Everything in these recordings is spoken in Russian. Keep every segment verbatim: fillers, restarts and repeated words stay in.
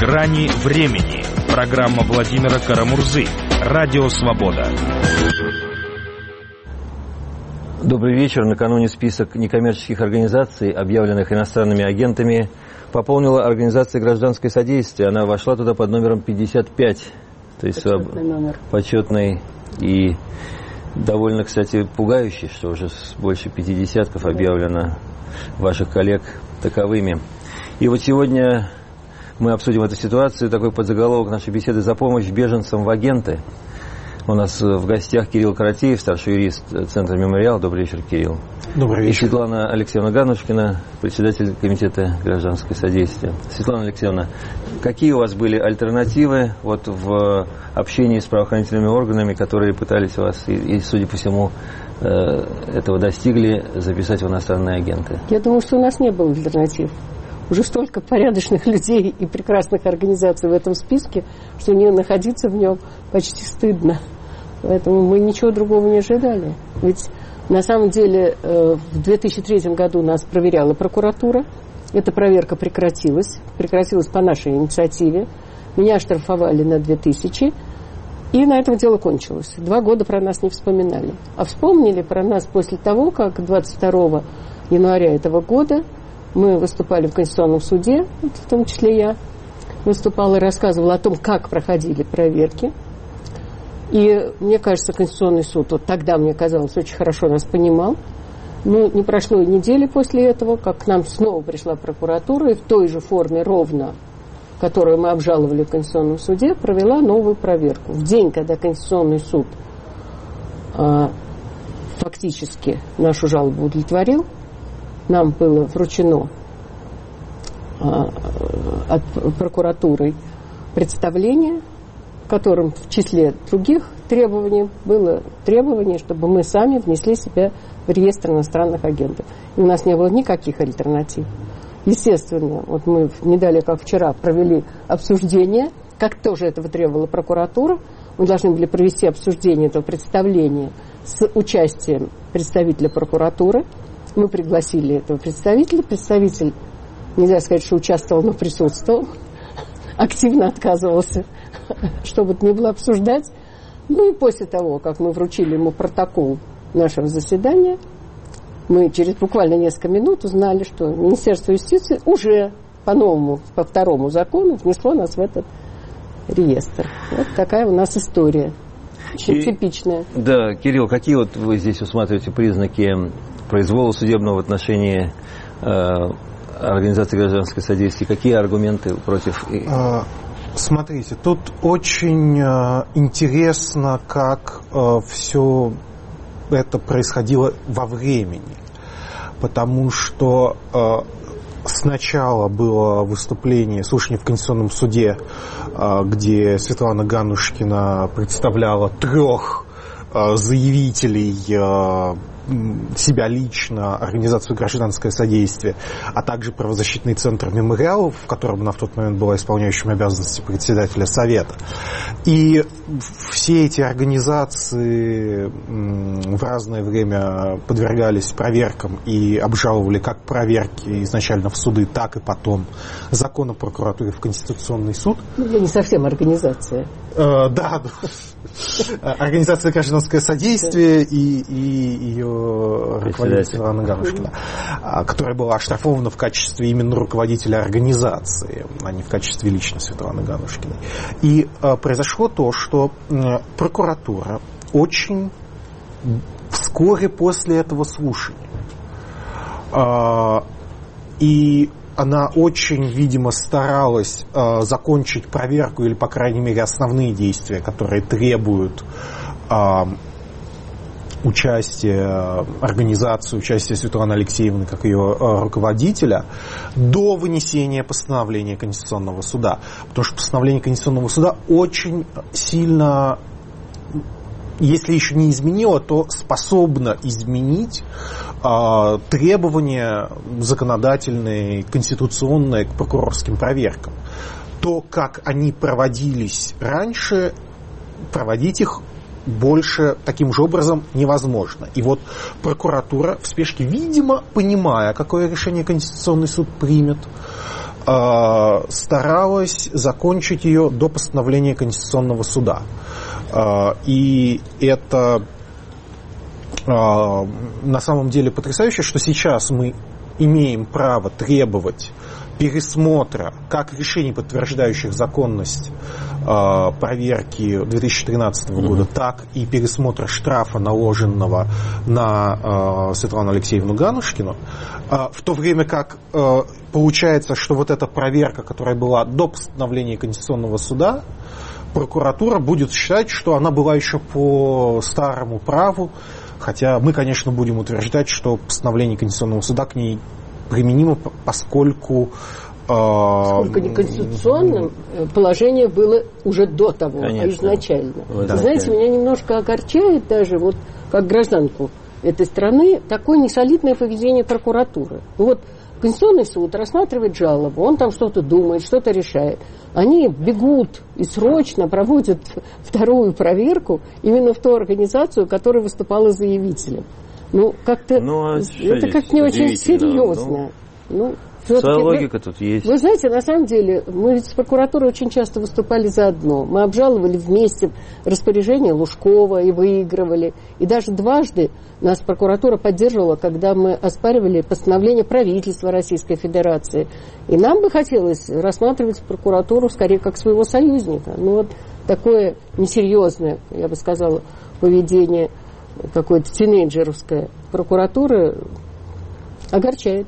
Грани времени. Программа Владимира Карамурзы. Радио Свобода. Добрый вечер. Накануне список некоммерческих организаций, объявленных иностранными агентами, пополнила организация «Гражданское содействие». Она вошла туда под номером пятьдесят пять. То есть почетный номер. Почетный и довольно, кстати, пугающий, что уже больше пяти десятков объявлено ваших коллег таковыми. И вот сегодня мы обсудим эту ситуацию. Такой подзаголовок нашей беседы: «За помощь беженцам в агенты». У нас в гостях Кирилл Каратеев, старший юрист Центра «Мемориал». Добрый вечер, Кирилл. Добрый вечер. И Светлана Алексеевна Ганушкина, председатель комитета «Гражданское содействие». Светлана Алексеевна, какие у вас были альтернативы вот в общении с правоохранительными органами, которые пытались вас, и, и судя по всему, этого достигли, записать в иностранные агенты? Я думаю, что у нас не было альтернатив. Уже столько порядочных людей и прекрасных организаций в этом списке, что не находиться в нем почти стыдно. Поэтому мы ничего другого не ожидали. Ведь на самом деле в две тысячи третьем году нас проверяла прокуратура. Эта проверка прекратилась. Прекратилась по нашей инициативе. Меня оштрафовали на две тысячи. И на этом дело кончилось. Два года про нас не вспоминали. А вспомнили про нас после того, как двадцать второго января этого года мы выступали в Конституционном суде, в том числе я выступала и рассказывала о том, как проходили проверки. И мне кажется, Конституционный суд, вот тогда, мне казалось, очень хорошо нас понимал. Но не прошло и недели после этого, как к нам снова пришла прокуратура, и в той же форме ровно, которую мы обжаловали в Конституционном суде, провела новую проверку. В день, когда Конституционный суд а, фактически нашу жалобу удовлетворил, нам было вручено а, от прокуратуры представление, в котором в числе других требований было требование, чтобы мы сами внесли себя в реестр иностранных агентов. И у нас не было никаких альтернатив. Естественно, вот мы не далее, как вчера, провели обсуждение, как тоже этого требовала прокуратура. Мы должны были провести обсуждение этого представления с участием представителя прокуратуры. Мы пригласили этого представителя. Представитель, нельзя сказать, что участвовал, но присутствовал. Активно отказывался, что бы то ни было, обсуждать. Ну и после того, как мы вручили ему протокол нашего заседания, мы через буквально несколько минут узнали, что Министерство юстиции уже по новому, по второму закону внесло нас в этот реестр. Вот такая у нас история. Очень и, типичная. Да, Кирилл, какие вот вы здесь усматриваете признаки произвола судебного в отношении э, организации «Гражданское содействие»? Какие аргументы против? А, смотрите, тут очень э, интересно, как э, все это происходило во времени. Потому что э, сначала было выступление, слушание в Конституционном суде, э, где Светлана Ганушкина представляла трех э, заявителей э, себя лично, организацию «Гражданское содействие», а также правозащитный центр «Мемориал», в котором она в тот момент была исполняющим обязанности председателя Совета. И все эти организации в разное время подвергались проверкам и обжаловали как проверки изначально в суды, так и потом закон о прокуратуре в Конституционный суд. Ну, не совсем организация. Э, да, организация «Гражданское содействие» и, и ее руководитель Светлана Ганушкина, которая была оштрафована в качестве именно руководителя организации, а не в качестве лично Светланы Ганушкиной. И э, произошло то, что э, прокуратура очень вскоре после этого слушания э, и она очень, видимо, старалась э, закончить проверку или, по крайней мере, основные действия, которые требуют э, участия организации, участия Светланы Алексеевны как ее э, руководителя до вынесения постановления Конституционного суда. Потому что постановление Конституционного суда очень сильно, если еще не изменило, то способно изменить э, требования законодательные, конституционные к прокурорским проверкам. То, как они проводились раньше, проводить их больше таким же образом невозможно. И вот прокуратура в спешке, видимо, понимая, какое решение Конституционный суд примет, старалась закончить ее до постановления Конституционного суда. И это на самом деле потрясающе, что сейчас мы имеем право требовать пересмотра как решений, подтверждающих законность э, проверки две тысячи тринадцатого mm-hmm. года, так и пересмотра штрафа, наложенного на э, Светлану Алексеевну Ганушкину, э, в то время как э, получается, что вот эта проверка, которая была до постановления Конституционного суда, прокуратура будет считать, что она была еще по старому праву, хотя мы, конечно, будем утверждать, что постановление Конституционного суда к ней применимо, поскольку... Поскольку неконституционным положение было уже до того, конечно, изначально. Да. Знаете, меня немножко огорчает даже, вот как гражданку этой страны, такое несолидное поведение прокуратуры. Вот Конституционный суд рассматривает жалобу, он там что-то думает, что-то решает. Они бегут и срочно проводят вторую проверку именно в ту организацию, которая выступала заявителем. Ну, как-то ну, а это как-то не очень серьезно. Ну, ну, своя логика тут есть. Вы знаете, на самом деле, мы ведь с прокуратурой очень часто выступали заодно. Мы обжаловали вместе распоряжение Лужкова и выигрывали. И даже дважды нас прокуратура поддерживала, когда мы оспаривали постановление правительства Российской Федерации. И нам бы хотелось рассматривать прокуратуру скорее как своего союзника. Ну вот такое несерьезное, я бы сказала, поведение какое-то тинейджеровское прокуратуры огорчает.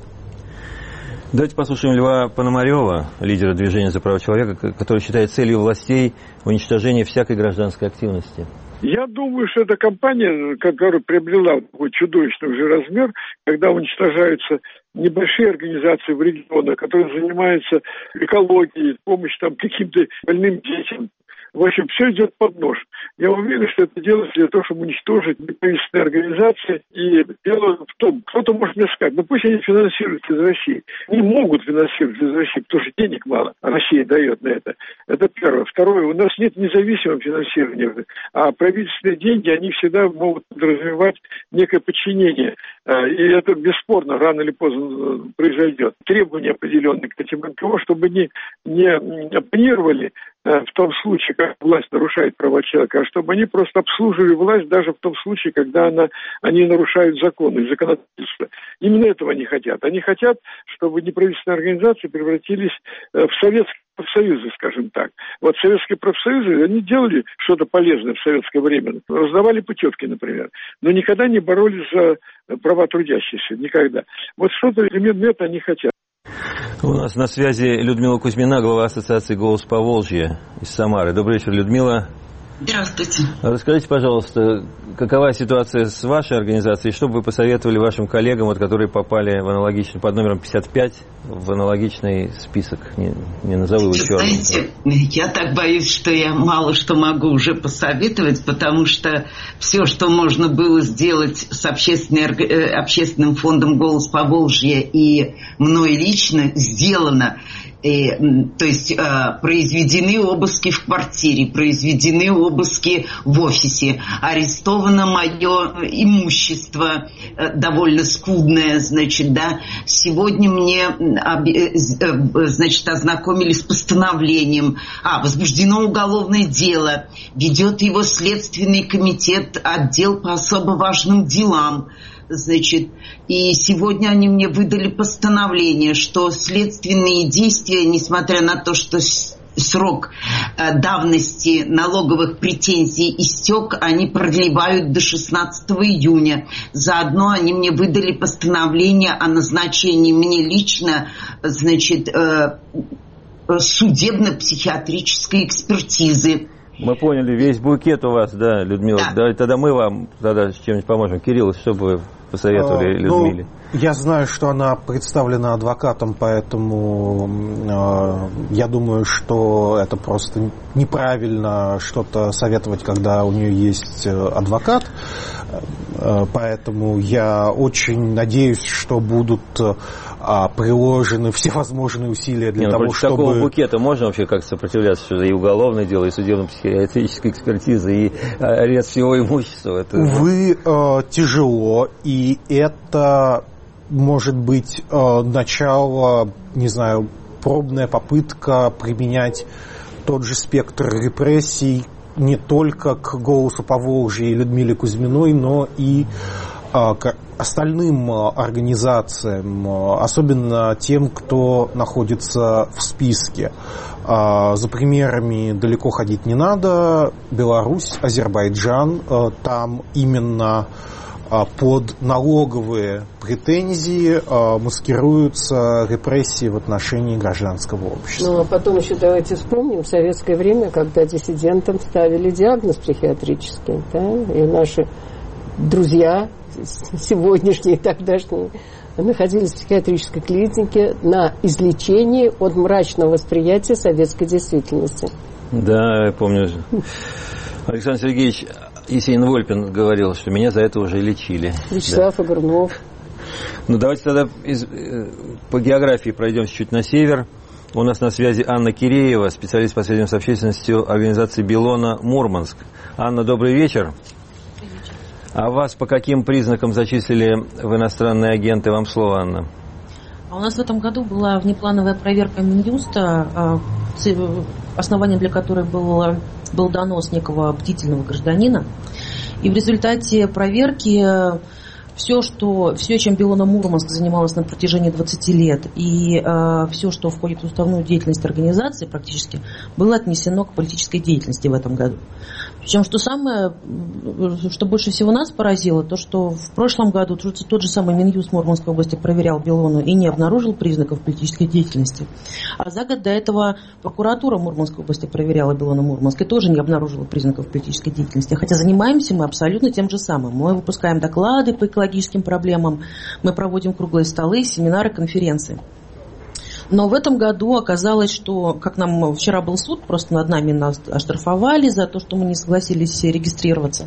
Давайте послушаем Льва Пономарева, лидера движения за права человека, который считает целью властей уничтожение всякой гражданской активности. Я думаю, что эта кампания, которая приобрела такой чудовищный уже размер, когда уничтожаются небольшие организации в регионах, которые занимаются экологией, помощью там каким-то больным детям. В общем, все идет под нож. Я уверен, что это делается для того, чтобы уничтожить неправительственные организации. И дело в том, кто-то может мне сказать, ну пусть они финансируются из России. Не могут финансировать из России, потому что денег мало. А Россия дает на это. Это первое. Второе, у нас нет независимого финансирования. А правительственные деньги, они всегда могут подразумевать некое подчинение. И это бесспорно рано или поздно произойдет. Требования определенные к этим эн ка о, чтобы не, не оппонировали в том случае, как власть нарушает права человека, а чтобы они просто обслуживали власть даже в том случае, когда она, они нарушают законы и законодательство. Именно этого они хотят. Они хотят, чтобы неправительственные организации превратились в советские профсоюзы, скажем так. Вот советские профсоюзы, они делали что-то полезное в советское время. Раздавали путевки, например. Но никогда не боролись за права трудящихся. Никогда. Вот что-то примерно это они хотят. У нас на связи Людмила Кузьмина, глава ассоциации «Голос Поволжья» из Самары. Добрый вечер, Людмила. Здравствуйте. Расскажите, пожалуйста, какова ситуация с вашей организацией? Что бы вы посоветовали вашим коллегам, вот, которые попали в аналогичный, под номером пятьдесят пять в аналогичный список? Не, не назову его черным. Знаете, я так боюсь, что я мало что могу уже посоветовать, потому что все, что можно было сделать с общественным фондом «Голос Поволжья» и мной лично, сделано. И, то есть э, произведены обыски в квартире, произведены обыски в офисе, арестовано мое имущество э, довольно скудное, значит, да. Сегодня мне, э, э, значит, ознакомили с постановлением, а, возбуждено уголовное дело, ведет его Следственный комитет, отдел по особо важным делам. Значит, и сегодня они мне выдали постановление, что следственные действия, несмотря на то, что срок э, давности налоговых претензий истек, они продлевают до шестнадцатого июня. Заодно они мне выдали постановление о назначении мне лично, значит, э, судебно-психиатрической экспертизы. Мы поняли, весь букет у вас, да, Людмила. Да. Давайте тогда мы вам тогда чем-нибудь поможем. Кирилл, что бы вы посоветовали а, Людмиле? Ну, я знаю, что она представлена адвокатом, поэтому э, я думаю, что это просто неправильно что-то советовать, когда у нее есть адвокат. Э, поэтому я очень надеюсь, что будут а, приложены все возможные усилия для Не, того, ну, чтобы... Такого букета можно вообще как-то сопротивляться, что и уголовное дело, и судебно-психиатрическая экспертиза, и арест всего имущества? Это... Увы, э, тяжело, и это может быть э, начало, не знаю, пробная попытка применять тот же спектр репрессий не только к «Голосу Поволжья» и Людмиле Кузьминой, но и к остальным организациям, особенно тем, кто находится в списке. За примерами далеко ходить не надо. Беларусь, Азербайджан, там именно под налоговые претензии маскируются репрессии в отношении гражданского общества. Ну, а потом еще давайте вспомним советское время, когда диссидентам ставили диагноз психиатрический, да, и наши друзья сегодняшние, тогдашние, находились в психиатрической клинике на излечении от мрачного восприятия советской действительности. Да, я помню. Александр Сергеевич Есенин-Вольпин говорил, что меня за это уже лечили. Вячеслав да. Огурнов. Ну, давайте тогда из, по географии пройдемся чуть на север. У нас на связи Анна Киреева, специалист по связям с общественностью организации «Белона» Мурманск. Анна, добрый вечер. Добрый вечер. А вас по каким признакам зачислили в иностранные агенты? Вам слово, Анна. А у нас в этом году была внеплановая проверка Минюста, основанием для которой было, был донос некого бдительного гражданина. И в результате проверки все, что, все, чем Белона Мурманск занималась на протяжении двадцати лет, и э, все, что входит в уставную деятельность организации практически, было отнесено к политической деятельности в этом году. Причем, что самое, что больше всего нас поразило, то, что в прошлом году тот же самый Минюст Мурманской области проверял Белону и не обнаружил признаков политической деятельности. А за год до этого прокуратура Мурманской области проверяла Белону Мурманск и тоже не обнаружила признаков политической деятельности. Хотя занимаемся мы абсолютно тем же самым. Мы выпускаем доклады по экологическим проблемам, мы проводим круглые столы, семинары, конференции. Но в этом году оказалось, что, как нам вчера был суд, просто над нами нас оштрафовали за то, что мы не согласились регистрироваться.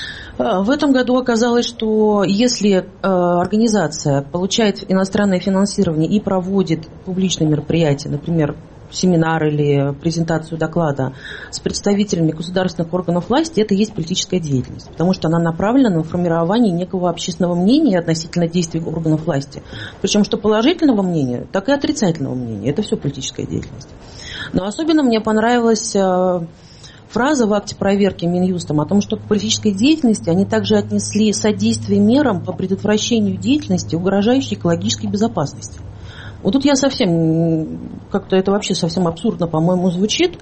В этом году оказалось, что если организация получает иностранное финансирование и проводит публичные мероприятия, например, семинар или презентацию доклада с представителями государственных органов власти, это и есть политическая деятельность, потому что она направлена на формирование некого общественного мнения относительно действий органов власти. Причем что положительного мнения, так и отрицательного мнения. Это все политическая деятельность. Но особенно мне понравилась фраза в акте проверки Минюстом о том, что к политической деятельности они также отнесли содействие мерам по предотвращению деятельности, угрожающей экологической безопасности. Вот тут я совсем, как-то это вообще совсем абсурдно, по-моему, звучит.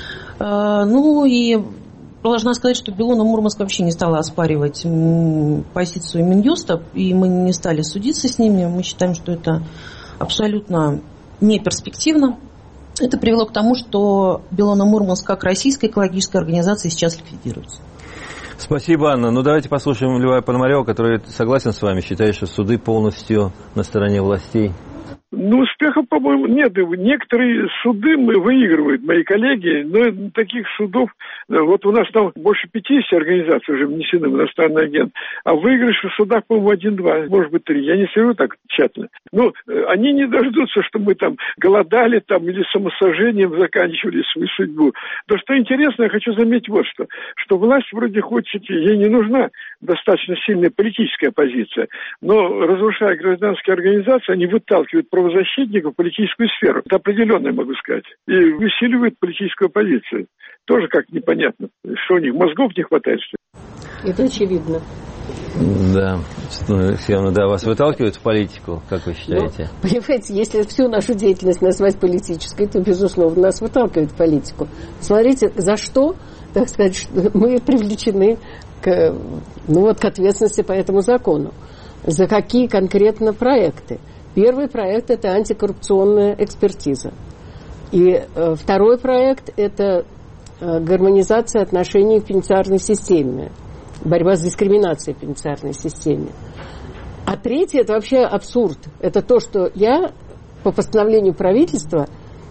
Ну и должна сказать, что Белона Мурманск вообще не стала оспаривать позицию Минюста, и мы не стали судиться с ними. Мы считаем, что это абсолютно неперспективно. Это привело к тому, что Белона Мурманск как российская экологическая организация сейчас ликвидируется. Спасибо, Анна. Ну, давайте послушаем Льва Пономарева, который согласен с вами, считает, что суды полностью на стороне властей. Ну, успехов, по-моему, нет. Некоторые суды мы выигрывают, мои коллеги, но таких судов, вот у нас там больше пятидесяти организаций уже внесены в иностранный агент, а выигрыш в судах, по-моему, один-два, может быть, три. Я не слежу так тщательно. Но они не дождутся, что мы там голодали там или самосожжением заканчивали свою судьбу. То, что интересно, я хочу заметить вот что, что власть вроде хочет, ей не нужна достаточно сильная политическая позиция, но, разрушая гражданские организации, они выталкивают правозащитников в политическую сферу. Это определенно, я могу сказать. И усиливают политическую позицию. Тоже как непонятно. Что у них, мозгов не хватает, что ли? Это очевидно. Да, явно, да, вас выталкивают в политику, как вы считаете? Ну, понимаете, если всю нашу деятельность назвать политической, то, безусловно, нас выталкивают в политику. Смотрите, за что, так сказать, мы привлечены к, ну вот, к ответственности по этому закону. За какие конкретно проекты? Первый проект – это антикоррупционная экспертиза. И э, второй проект – это э, гармонизация отношений в пенитенциарной системе, борьба с дискриминацией в пенитенциарной системе. А третий – это вообще абсурд. Это то, что я по постановлению правительства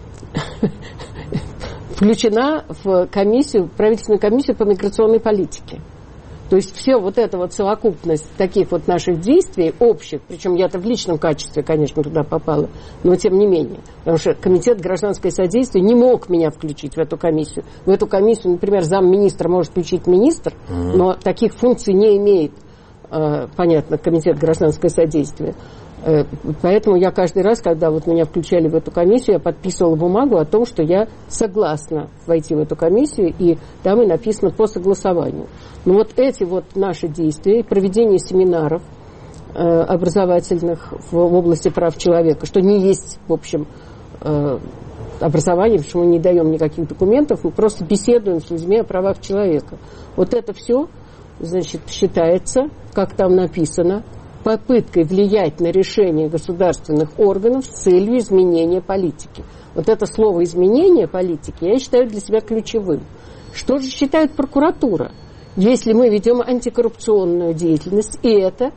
включена в комиссию, правительственную комиссию по миграционной политике. То есть все вот эта вот совокупность таких вот наших действий общих, причем я-то в личном качестве, конечно, туда попала, но тем не менее, потому что комитет гражданское содействие не мог меня включить в эту комиссию. В эту комиссию, например, замминистра может включить министр, mm-hmm. но таких функций не имеет, понятно, комитет гражданское содействие. Поэтому я каждый раз, когда вот меня включали в эту комиссию, я подписывала бумагу о том, что я согласна войти в эту комиссию, и там и написано по согласованию. Но вот эти вот наши действия, проведение семинаров э, образовательных в, в области прав человека, что не есть, в общем, э, образование, потому что мы не даем никаких документов, мы просто беседуем с людьми о правах человека. Вот это все, значит, считается, как там написано, попыткой влиять на решения государственных органов с целью изменения политики. Вот это слово «изменение политики» я считаю для себя ключевым. Что же считает прокуратура? Если мы ведем антикоррупционную деятельность, и это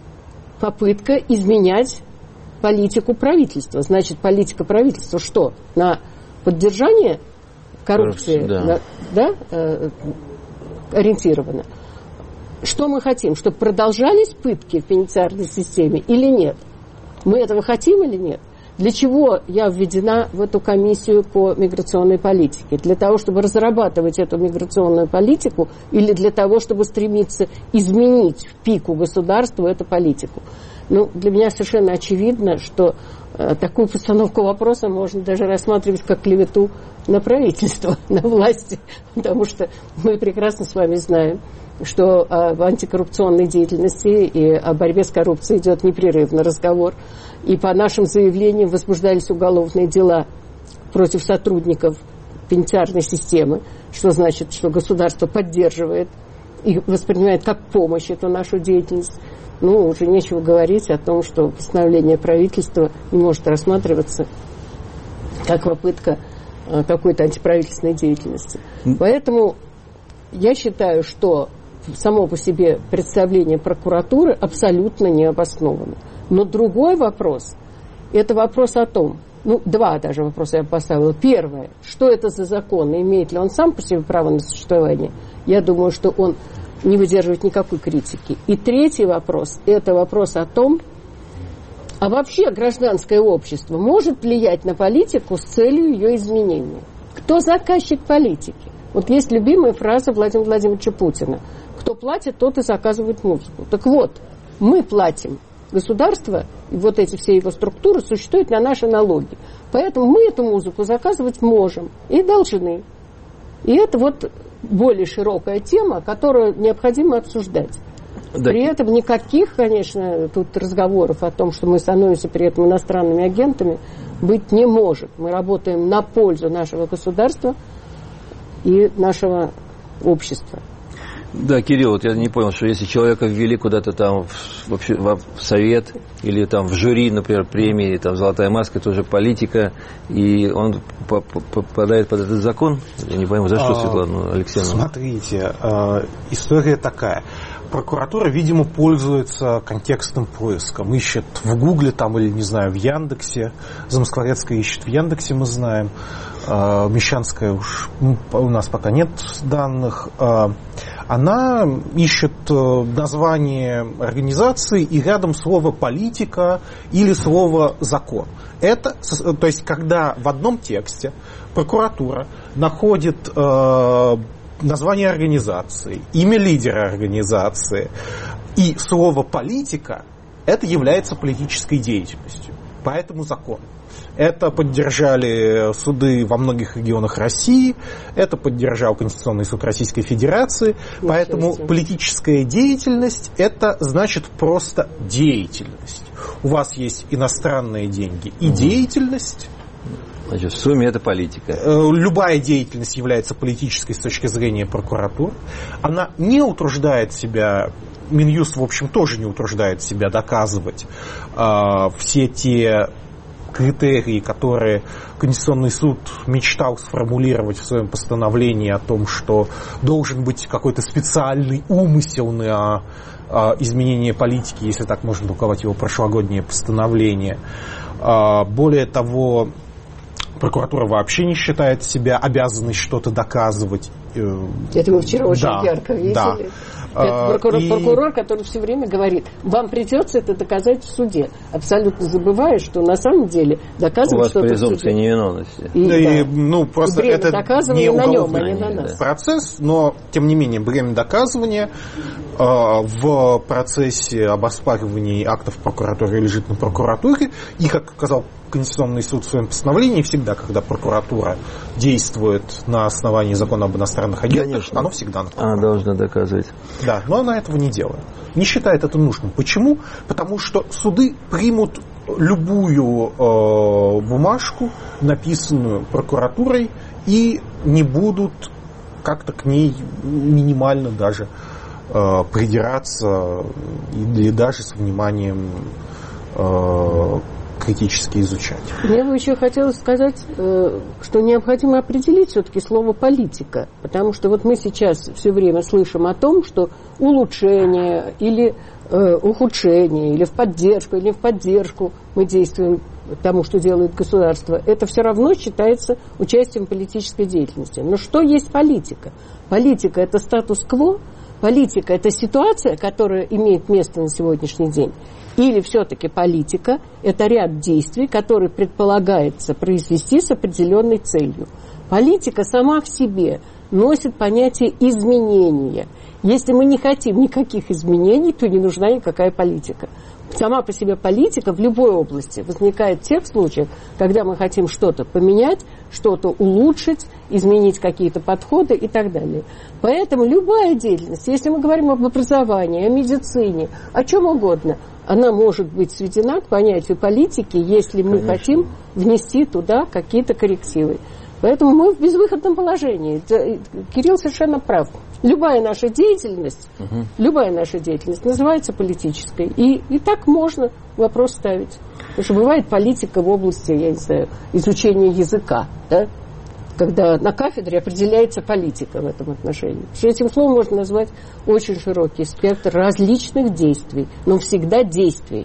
попытка изменять политику правительства. Значит, политика правительства что? На поддержание коррупции, да. На, да, э, ориентирована? Что мы хотим? Чтобы продолжались пытки в пенитенциарной системе или нет? Мы этого хотим или нет? Для чего я введена в эту комиссию по миграционной политике? Для того, чтобы разрабатывать эту миграционную политику или для того, чтобы стремиться изменить в пику государству эту политику? Ну, для меня совершенно очевидно, что э, такую постановку вопроса можно даже рассматривать как клевету на правительство, на власти, потому что мы прекрасно с вами знаем, что в антикоррупционной деятельности и о борьбе с коррупцией идет непрерывный разговор. И по нашим заявлениям возбуждались уголовные дела против сотрудников пенитенциарной системы, что значит, что государство поддерживает и воспринимает как помощь эту нашу деятельность. Ну, уже нечего говорить о том, что постановление правительства не может рассматриваться как попытка какой-то антиправительственной деятельности. Поэтому я считаю, что само по себе представление прокуратуры абсолютно не обосновано. Но другой вопрос, это вопрос о том, ну, два даже вопроса я поставила. Первое, что это за закон, и имеет ли он сам по себе право на существование? Я думаю, что он не выдерживает никакой критики. И третий вопрос, это вопрос о том, а вообще гражданское общество может влиять на политику с целью ее изменения? Кто заказчик политики? Вот есть любимая фраза Владимира Владимировича Путина. Кто платит, тот и заказывает музыку. Так вот, мы платим. Государство и вот эти все его структуры существуют на наши налоги. Поэтому мы эту музыку заказывать можем и должны. И это вот более широкая тема, которую необходимо обсуждать. Да. При этом никаких, конечно, тут разговоров о том, что мы становимся при этом иностранными агентами, быть не может. Мы работаем на пользу нашего государства и нашего общества. Да, Кирилл, вот я не понял, что если человека ввели куда-то там в, вообще, в совет или там в жюри, например, премии, там «Золотая маска», это уже политика, и он попадает под этот закон? Я не пойму, за что, Светлана Алексеевна? Смотрите, история такая. Прокуратура, видимо, пользуется контекстным поиском. Ищет в Гугле там или, не знаю, в Яндексе. Замоскворецкая ищет в Яндексе, мы знаем. Мещанская уж у нас пока нет данных. Она ищет название организации и рядом слово «политика» или слово «закон». Это, то есть, когда в одном тексте прокуратура находит э, название организации, имя лидера организации и слово «политика», это является политической деятельностью. Поэтому закон. Это поддержали суды во многих регионах России, это поддержал Конституционный суд Российской Федерации, поэтому политическая деятельность – это значит просто деятельность. У вас есть иностранные деньги и угу. деятельность. Значит, в сумме это политика. Любая деятельность является политической с точки зрения прокуратуры. Она не утруждает себя, Минюст, в общем, тоже не утруждает себя доказывать э, все те критерии, которые Конституционный суд мечтал сформулировать в своем постановлении о том, что должен быть какой-то специальный умысел на э, изменение политики, если так можно толковать его прошлогоднее постановление. Э, более того, прокуратура вообще не считает себя обязанной что-то доказывать. Это мы вчера очень да, ярко видели. Да. Это прокурор, и... прокурор, который все время говорит, вам придется это доказать в суде, абсолютно забывая, что на самом деле доказывать что-то в суде. У вас презумпция невиновности. И, да. И, ну, просто это не на нем, а не на нас. процесс, но, тем не менее, бремя доказывания в процессе об оспаривании актов прокуратуры лежит на прокуратуре. И, как сказал Конституционный суд в своем постановлении, всегда, когда прокуратура действует на основании закона об иностранных агентах, конечно, оно всегда на прокуратуре. Она должна доказывать. Да, но она этого не делает. Не считает это нужным. Почему? Потому что суды примут любую э, бумажку, написанную прокуратурой, и не будут как-то к ней минимально даже э, придираться или даже с вниманием э, критически изучать. Я бы еще хотела сказать, что необходимо определить все-таки слово «политика», потому что вот мы сейчас все время слышим о том, что улучшение или ухудшение, или в поддержку, или в поддержку мы действуем тому, что делает государство, это все равно считается участием в политической деятельности. Но что есть политика? Политика – это статус-кво, политика – это ситуация, которая имеет место на сегодняшний день. Или все-таки политика – это ряд действий, которые предполагается произвести с определенной целью. Политика сама в себе носит понятие изменения. Если мы не хотим никаких изменений, то не нужна никакая политика. Сама по себе политика в любой области возникает в тех случаях, когда мы хотим что-то поменять, что-то улучшить, изменить какие-то подходы и так далее. Поэтому любая деятельность, если мы говорим об образовании, о медицине, о чем угодно, она может быть сведена к понятию политики, если мы Конечно. хотим внести туда какие-то коррективы. Поэтому мы в безвыходном положении. Кирилл совершенно прав. Любая наша деятельность, угу. любая наша деятельность называется политической. И, и так можно вопрос ставить. Потому что бывает политика в области, я не знаю, изучения языка, да? Когда на кафедре определяется политика в этом отношении. Потому что этим словом можно назвать очень широкий спектр различных действий, но всегда действий.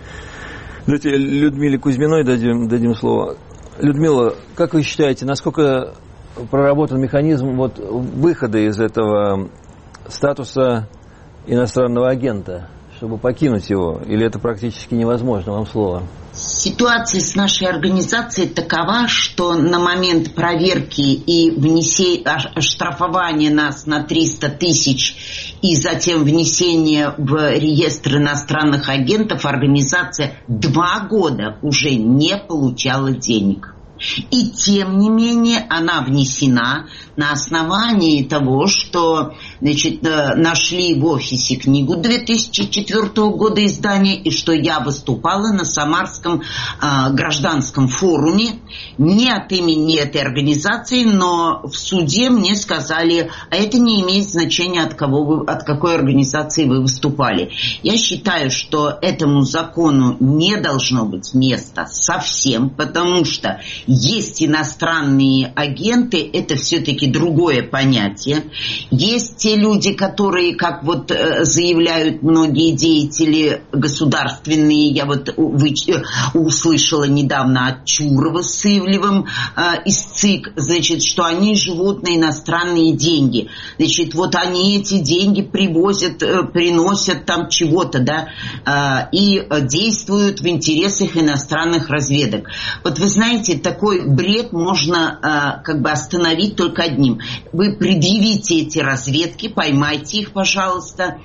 Давайте Людмиле Кузьминой дадим, дадим слово. Людмила, как вы считаете, насколько проработан механизм вот выхода из этого статуса иностранного агента, чтобы покинуть его? Или это практически невозможно? Вам слово. Ситуация с нашей организацией такова, что на момент проверки и внесения, оштрафования нас на триста тысяч и затем внесения в реестр иностранных агентов, организация два года уже не получала денег. И тем не менее она внесена на основании того, что значит, нашли в офисе книгу две тысячи четвёртого года издания, и что я выступала на Самарском э, гражданском форуме не от имени этой организации, но в суде мне сказали, а это не имеет значения, от кого вы, от какой организации вы выступали. Я считаю, что этому закону не должно быть места совсем, потому что есть иностранные агенты, это все-таки другое понятие. Есть те люди, которые, как вот заявляют многие деятели государственные, я вот услышала недавно от Чурова с Ивлевым э, из ЦИК, значит, что они живут на иностранные деньги. Значит, вот они эти деньги привозят, э, приносят там чего-то, да, э, и действуют в интересах иностранных разведок. Вот вы знаете, такой бред можно э, как бы остановить только одним. Вы предъявите эти разведки, поймайте их, пожалуйста,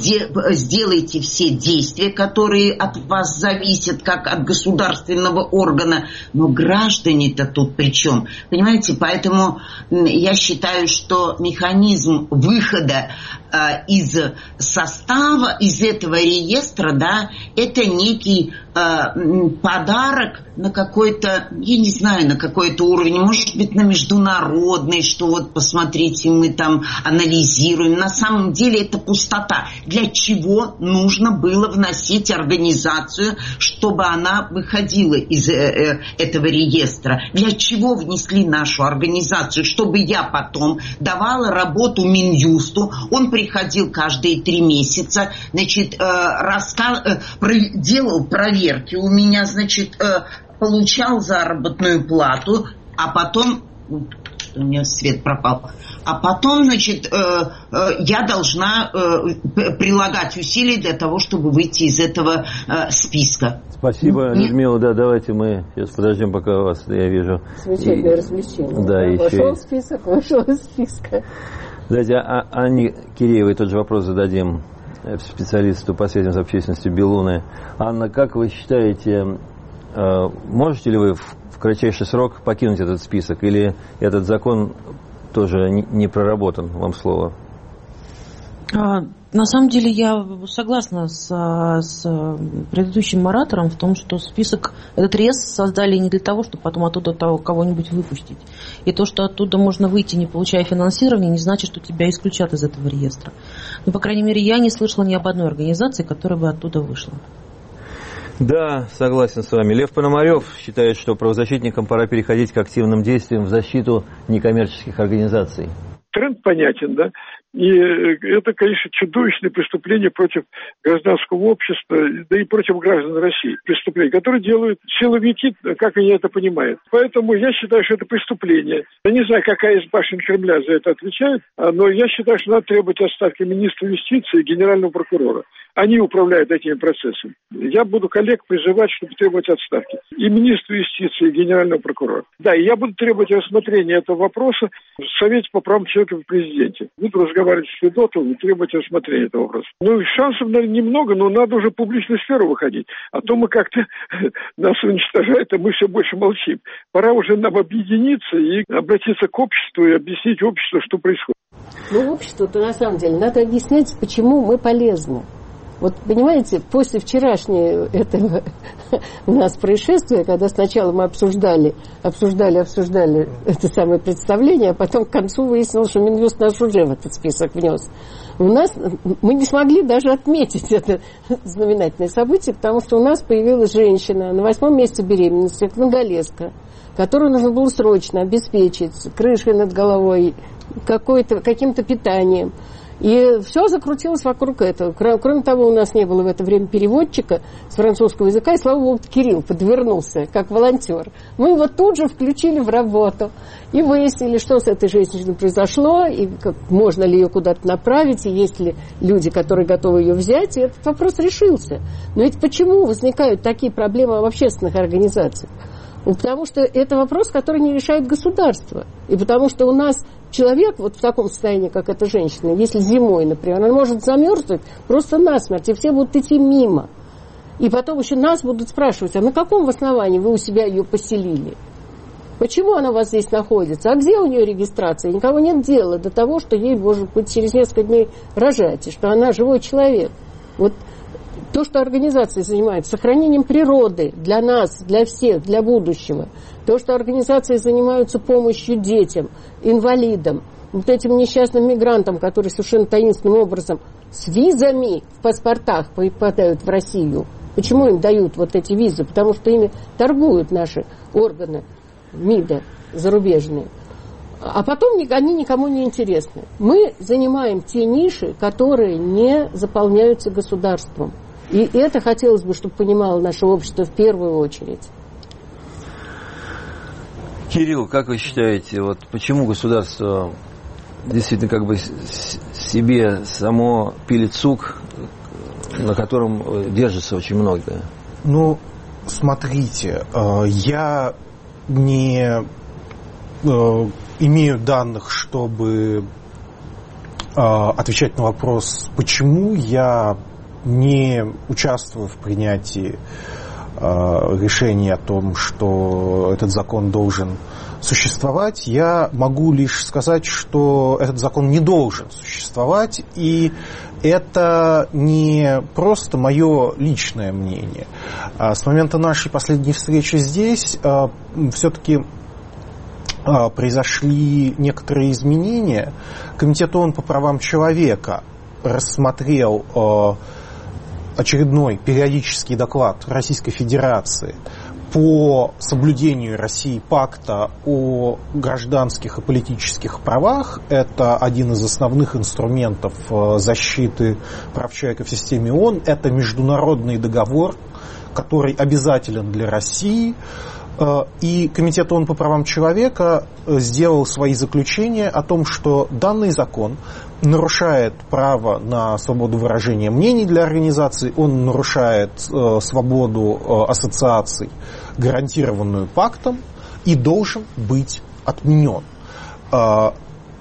сделайте все действия, которые от вас зависят, как от государственного органа, но граждане-то тут при чем? Понимаете, поэтому я считаю, что механизм выхода э, из состава, из этого реестра, да, это некий э, подарок на какой-то, я не знаю, на какой-то уровень, может быть, на международный, что вот посмотрите, мы там анализируем. На самом деле это пустота. Для чего нужно было вносить организацию, чтобы она выходила из э, э, этого реестра? Для чего внесли нашу организацию? Чтобы я потом давала работу Минюсту, он приходил каждые три месяца, значит, э, раска... э, делал проверки у меня, значит, э, получал заработную плату, а потом... У меня свет пропал. А потом, значит, э, э, я должна э, прилагать усилия для того, чтобы выйти из этого э, списка. Спасибо, ну, Людмила. Да, давайте мы сейчас подождем, пока вас, я вижу. Замечательное и... развлечение. Да, да, еще вошел в список, вошел из списка. Давайте а, Анне Киреевой тот же вопрос зададим. специалисту по связям с общественностью Белуны. Анна, как вы считаете, можете ли вы в кратчайший срок покинуть этот список, или этот закон тоже не проработан? Вам слово. А, на самом деле я согласна с, с предыдущим оратором в том, что список, этот реестр создали не для того, чтобы потом оттуда того, кого-нибудь выпустить. И то, что оттуда можно выйти, не получая финансирования, не значит, что тебя исключат из этого реестра. Но, по крайней мере, я не слышала ни об одной организации, которая бы оттуда вышла. Да, согласен с вами. Лев Пономарев считает, что правозащитникам пора переходить к активным действиям в защиту некоммерческих организаций. Тренд понятен, да? И это, конечно, чудовищное преступление против гражданского общества, да и против граждан России. Преступление, которое делают силовики, как они это понимают. Поэтому я считаю, что это преступление. Я не знаю, какая из башен Кремля за это отвечает, но я считаю, что надо требовать отставки министра юстиции и генерального прокурора. Они управляют этими процессами. Я буду коллег призывать, чтобы требовать отставки. И министра юстиции, и генерального прокурора. Да, и я буду требовать рассмотрения этого вопроса в Совете по правам человека при президенте. Буду разговаривать с Федотовым и требовать рассмотрения этого вопроса. Ну, шансов, наверное, немного, но надо уже в публичную сферу выходить. А то мы как-то нас уничтожают, а мы все больше молчим. Пора уже нам объединиться и обратиться к обществу и объяснить обществу, что происходит. Ну, обществу-то на самом деле надо объяснять, почему мы полезны. Вот, понимаете, после вчерашнего этого у нас происшествия, когда сначала мы обсуждали, обсуждали, обсуждали это самое представление, а потом к концу выяснилось, что Минюст наш уже в этот список внес. У нас, мы не смогли даже отметить это знаменательное событие, потому что у нас появилась женщина на восьмом месяце беременности, конголезка, которую нужно было срочно обеспечить крышей над головой, какой-то, каким-то питанием. И все закрутилось вокруг этого. Кроме того, у нас не было в это время переводчика с французского языка, и, слава богу, Кирилл подвернулся, как волонтер. Мы его тут же включили в работу и выяснили, что с этой женщиной произошло, и как, можно ли ее куда-то направить, и есть ли люди, которые готовы ее взять, и этот вопрос решился. Но ведь почему возникают такие проблемы в общественных организациях? Потому что это вопрос, который не решает государство. И потому что у нас человек вот в таком состоянии, как эта женщина, если зимой, например, она может замерзнуть просто насмерть, и все будут идти мимо. И потом еще нас будут спрашивать, а на каком основании вы у себя ее поселили? Почему она у вас здесь находится? А где у нее регистрация? Никого нет дела до того, что ей может быть через несколько дней рожать, и что она живой человек. Вот то, что организации занимаются сохранением природы для нас, для всех, для будущего, то, что организации занимаются помощью детям, инвалидам, вот этим несчастным мигрантам, которые совершенно таинственным образом с визами в паспортах попадают в Россию. Почему им дают вот эти визы? Потому что ими торгуют наши органы МИДа зарубежные. А потом они никому не интересны. Мы занимаем те ниши, которые не заполняются государством. И это хотелось бы, чтобы понимало наше общество в первую очередь. Кирилл, как вы считаете, вот почему государство действительно как бы себе само пилит сук, на котором держится очень многое? Ну, смотрите, я не имею данных, чтобы отвечать на вопрос, почему я не участвую в принятии решения о том, что этот закон должен существовать. Я могу лишь сказать, что этот закон не должен существовать, и это не просто мое личное мнение. С момента нашей последней встречи здесь все-таки произошли некоторые изменения. Комитет ООН по правам человека рассмотрел очередной периодический доклад Российской Федерации по соблюдению России пакта о гражданских и политических правах. Это один из основных инструментов защиты прав человека в системе ООН. Это международный договор, который обязателен для России. И Комитет ООН по правам человека сделал свои заключения о том, что данный закон нарушает право на свободу выражения мнений для организаций, он нарушает э, свободу э, ассоциаций, гарантированную пактом, и должен быть отменен. Э,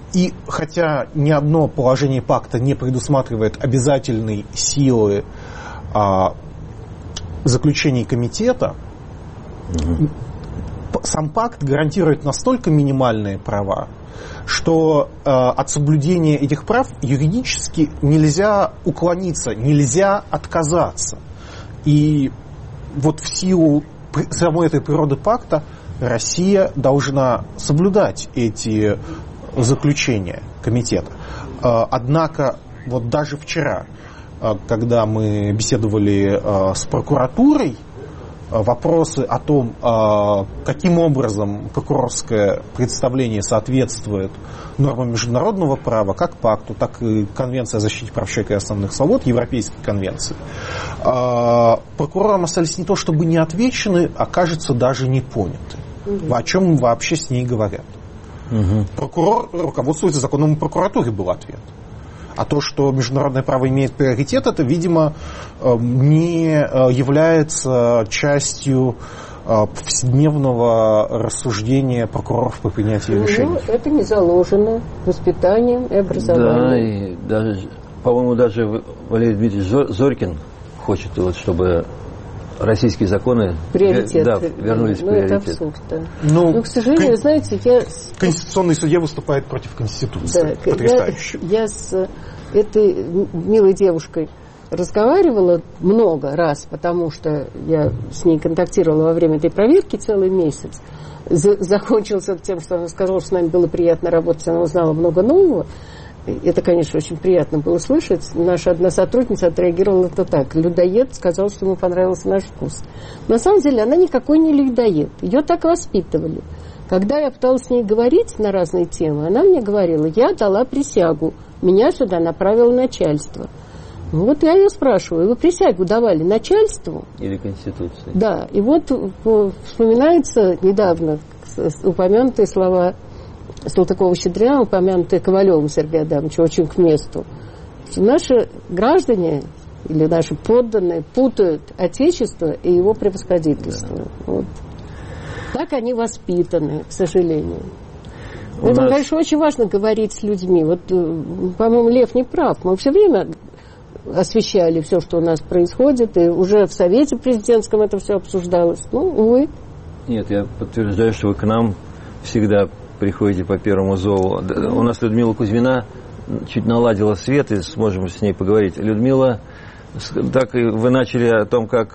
И хотя ни одно положение пакта не предусматривает обязательной силы а, заключений комитета, mm-hmm. сам пакт гарантирует настолько минимальные права, что э, от соблюдения этих прав юридически нельзя уклониться, нельзя отказаться. И вот в силу самой этой природы пакта Россия должна соблюдать эти заключения комитета. Э, однако вот даже вчера, э, когда мы беседовали э, с прокуратурой, вопросы о том, каким образом прокурорское представление соответствует нормам международного права, как пакту, так и Конвенции о защите прав человека и основных свобод, Европейской конвенции, прокурорам остались не то чтобы не отвечены, а, кажется, даже не поняты. Угу. О чем вообще с ней говорят. Угу. Прокурор руководствуется законом о прокуратуре, был ответ. А то, что международное право имеет приоритет, это, видимо, не является частью повседневного рассуждения прокуроров по принятию решений. Ну, это не заложено воспитанием и образованием. Да, и даже, по-моему, даже Валерий Дмитриевич Зорькин хочет, вот, чтобы российские законы приоритет. Да, вернулись в ну, приоритет. Это абсурд, да. Ну, Но, к сожалению, кон... знаете, я... Конституционный судья выступает против Конституции. Да, Потрясающе. Я, я с этой милой девушкой разговаривала много раз, потому что я с ней контактировала во время этой проверки целый месяц. Закончился тем, что она сказала, что с нами было приятно работать, она узнала много нового. Это, конечно, очень приятно было слышать. Наша одна сотрудница отреагировала это так. Людоед сказал, что ему понравился наш вкус. На самом деле она никакой не людоед. Ее так воспитывали. Когда я пыталась с ней говорить на разные темы, она мне говорила, я дала присягу, меня сюда направило начальство. Ну, вот я ее спрашиваю, вы присягу давали начальству? Или Конституции? Да, и вот вспоминаются недавно упомянутые слова Салтыкова-Щедрина, упомянутые Ковалевым Сергеем Адамовичем, очень к месту. Наши граждане или наши подданные путают Отечество и его превосходительство. Да. Вот. Так они воспитаны, к сожалению. У Поэтому, нас... конечно, очень важно говорить с людьми. Вот, по-моему, Лев не прав. Мы все время освещали все, что у нас происходит, и уже в Совете президентском это все обсуждалось. Ну, увы. Нет, я подтверждаю, что вы к нам всегда приходите по первому зову. У нас Людмила Кузьмина чуть наладила свет, и сможем с ней поговорить. Людмила, так и вы начали о том, как,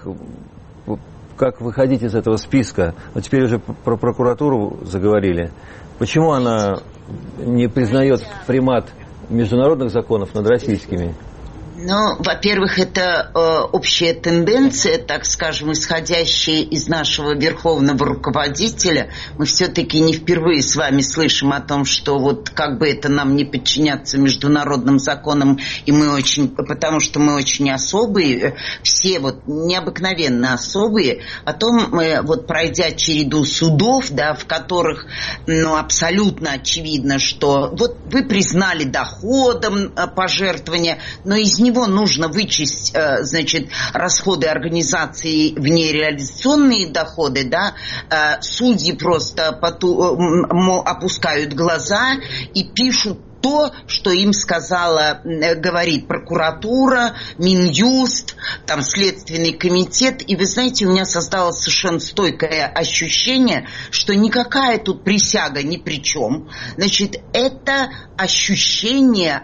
как выходить из этого списка. Но теперь уже про прокуратуру заговорили. Почему она не признает примат международных законов над российскими? Ну, во-первых, это э, общая тенденция, так скажем, исходящая из нашего верховного руководителя. Мы все-таки не впервые с вами слышим о том, что вот как бы это нам не подчиняться международным законам, и мы очень, потому что мы очень особые, все вот необыкновенно особые. Потом мы, вот пройдя череду судов, да, в которых, ну, абсолютно очевидно, что вот вы признали доходом пожертвования, но из него нужно вычесть, значит, расходы организации в нереализационные доходы, да, судьи просто поту, опускают глаза и пишут то, что им сказала, говорит прокуратура, Минюст, там Следственный комитет. И вы знаете, у меня создалось совершенно стойкое ощущение, что никакая тут присяга ни при чем. Значит, это ощущение,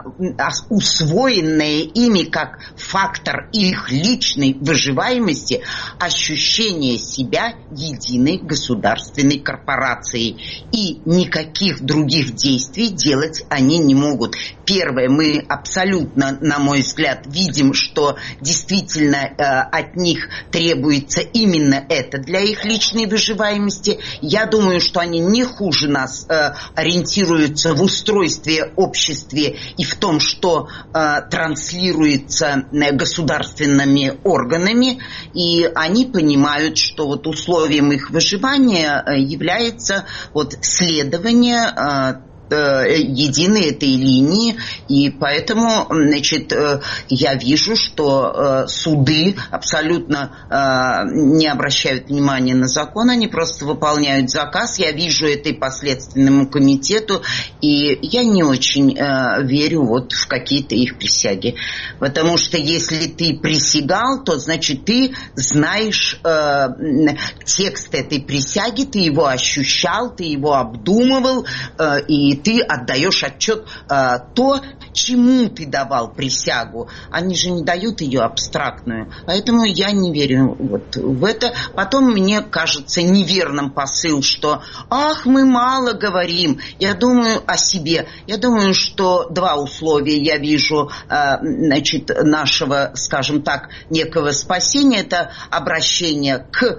усвоенное ими как фактор их личной выживаемости, ощущение себя единой государственной корпорацией. И никаких других действий делать они не могут. Первое, мы абсолютно, на мой взгляд, видим, что действительно э, от них требуется именно это для их личной выживаемости. Я думаю, что они не хуже нас э, ориентируются в устройстве общества и в том, что э, транслируется государственными органами, и они понимают, что вот условием их выживания является вот следование э, едины этой линии, и поэтому, значит, я вижу, что суды абсолютно не обращают внимания на закон, они просто выполняют заказ. Я вижу это и по Следственному комитету, и я не очень верю вот в какие-то их присяги, потому что если ты присягал, то значит ты знаешь текст этой присяги, ты его ощущал, ты его обдумывал, э, и ты отдаешь отчет э, то, чему ты давал присягу. Они же не дают ее абстрактную. Поэтому я не верю вот в это. Потом мне кажется неверным посыл, что «ах, мы мало говорим». Я думаю о себе. Я думаю, что два условия я вижу э, значит, нашего, скажем так, некого спасения. Это обращение к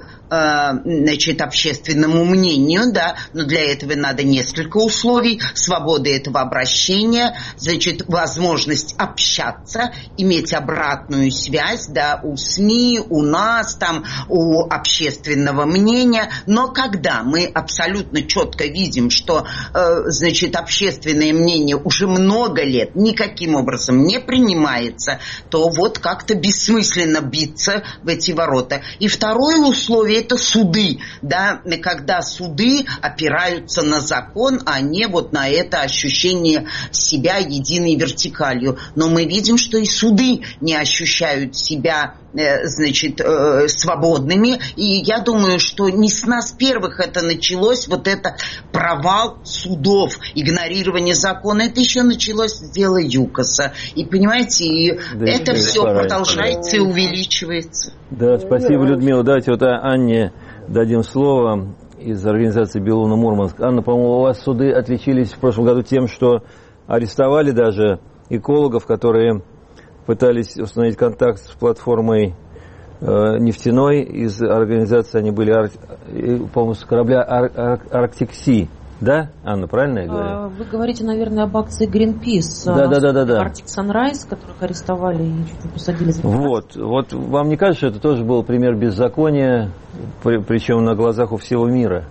значит, общественному мнению, да, но для этого надо несколько условий: свобода этого обращения, значит, возможность общаться, иметь обратную связь, да, у СМИ, у нас, там, у общественного мнения. Но когда мы абсолютно четко видим, что, значит, общественное мнение уже много лет никаким образом не принимается, то вот как-то бессмысленно биться в эти ворота. И второе условие — это суды, да, когда суды опираются на закон, а не вот на это ощущение себя единой вертикалью. Но мы видим, что и суды не ощущают себя, э, значит, э, свободными, и я думаю, что не с нас первых это началось, вот это провал судов, игнорирование закона, это еще началось с дела ЮКОСа. И понимаете, и да, это да, все пора, продолжается пора. И увеличивается. Да, спасибо, Людмила. Давайте вот Анне дадим слово из организации «Белуна Мурманск». Анна, по-моему, у вас суды отличились в прошлом году тем, что арестовали даже экологов, которые пытались установить контакт с платформой э, нефтяной. Из организации они были, по-моему, с корабля Ар- Ар- «Арктик-Си». Да, Анна, правильно я говорю? Вы говорите, наверное, об акции Greenpeace. Да, да, да, да, да. Arctic Sunrise, которых арестовали и чуть не посадили за это. Вот, вот вам не кажется, что это тоже был пример беззакония, при, причем на глазах у всего мира?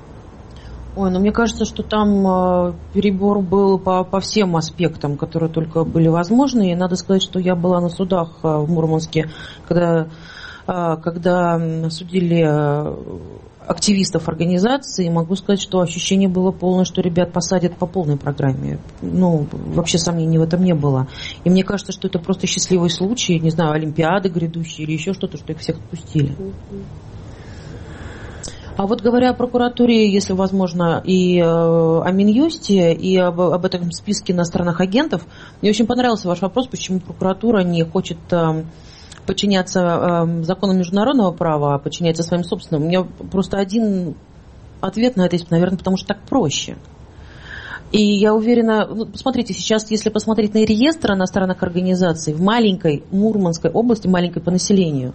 Ой, ну мне кажется, что там э, перебор был по, по всем аспектам, которые только были возможны. И надо сказать, что я была на судах э, в Мурманске, когда, э, когда судили э, активистов организации. Могу сказать, что ощущение было полное, что ребят посадят по полной программе. Ну, вообще сомнений в этом не было. И мне кажется, что это просто счастливый случай, не знаю, Олимпиады грядущие или еще что-то, что их всех отпустили. А вот говоря о прокуратуре, если возможно, и э, о Минюсте, и об, об этом списке иностранных агентов, мне очень понравился ваш вопрос, почему прокуратура не хочет э, подчиняться э, законам международного права, а подчиняется своим собственным. У меня просто один ответ на это есть, наверное, потому что так проще. И я уверена, ну, посмотрите, сейчас, если посмотреть на реестр иностранных организаций в маленькой Мурманской области, маленькой по населению,